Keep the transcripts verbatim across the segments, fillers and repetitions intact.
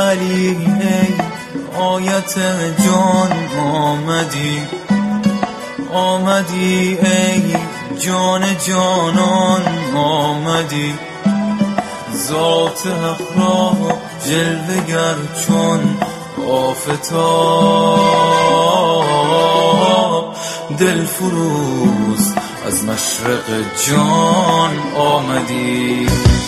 ولی ای آیت جان آمدی آمدی ای جان جانان آمدی ذات حق را جلوه گر چون آفتاب دل فروز از مشرق جان آمدی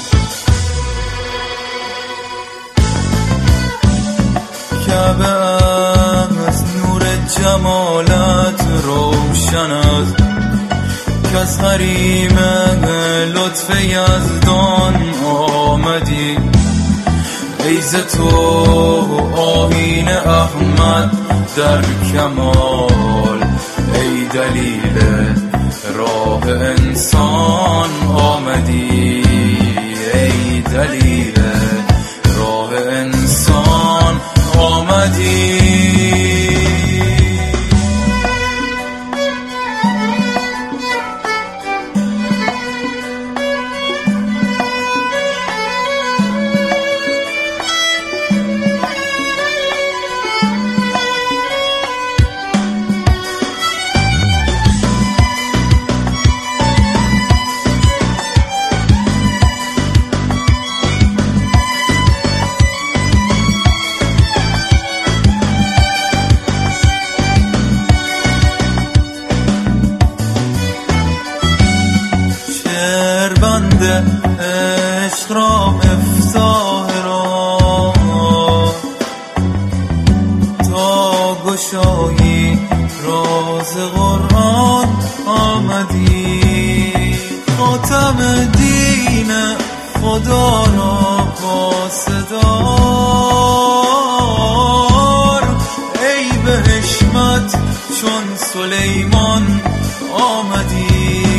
کعبه از نور جمالت روشن است که از حریم لطف یزدان آمدی ای ز تو آیین احمد در کمال ای دلیل راه انسان آمدی ای دلیل راه انسان آمدی بنده عشق را مفتاح را تا گشایی راز قرآن آمدی خاتم دین خدا را پاسدار ای به حشمت چون سلیمان آمدی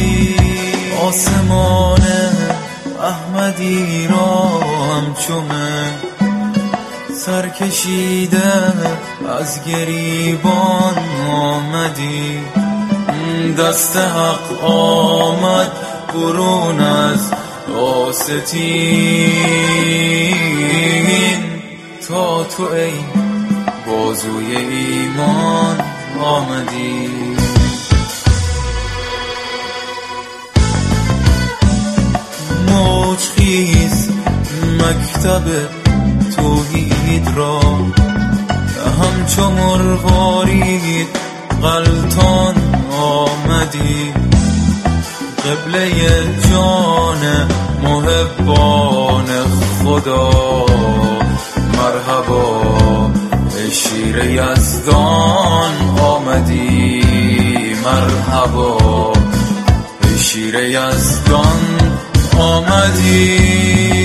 آسمان احمدی را همچومه سر کشیده از گریبان آمدی دست حق آمد برون از آستین تا تو ای بازوی ایمان آمدی موج خیز مکتب توحید را همچو مروارید غلطان آمدی قبله جان محبان خدا مرحبا ای شیر یزدان آمدی مرحبا ای شیر یزدان آمدی